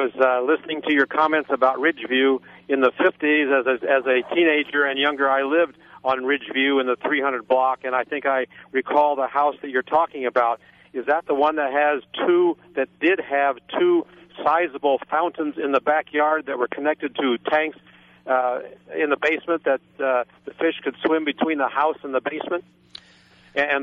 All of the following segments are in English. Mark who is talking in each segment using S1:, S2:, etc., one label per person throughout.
S1: was listening to your comments about Ridgeview in the 50s. As a teenager and younger, I lived on Ridgeview in the 300 block, and I think I recall the house that you're talking about. Is that the one that did have two sizable fountains in the backyard that were connected to tanks in the basement that the fish could swim between the house and the basement, and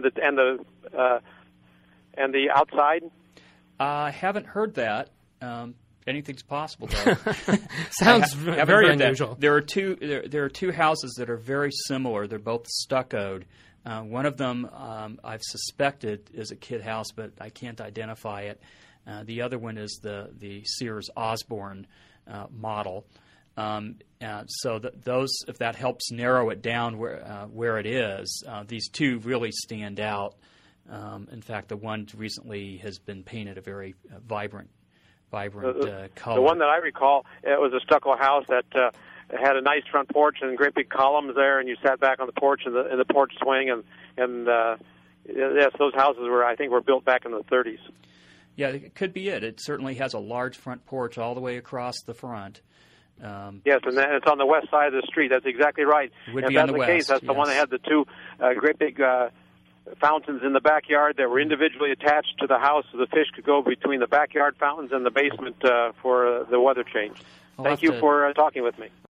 S1: the outside?
S2: I haven't heard that. Anything's possible, though.
S3: Sounds very unusual.
S2: There are two houses that are very similar. They're both stuccoed. One of them I've suspected is a kid house, but I can't identify it. The other one is the Sears Osborne model. So those, if that helps narrow it down where it is, these two really stand out. In fact, the one recently has been painted a very vibrant color.
S1: The one that I recall, it was a stucco house that had a nice front porch and great big columns there, and you sat back on the porch in the porch swing, and yes, those houses were built back in the 30s.
S2: Yeah, it could be it. It certainly has a large front porch all the way across the front.
S1: Yes, and it's on the west side of the street. That's exactly right.
S2: It would
S1: if
S2: be
S1: that's
S2: on the
S1: the
S2: west,
S1: case, that's
S2: yes.
S1: the one that had the two great big fountains in the backyard that were individually attached to the house, so the fish could go between the backyard fountains and the basement for the weather change. Thank you for talking with me.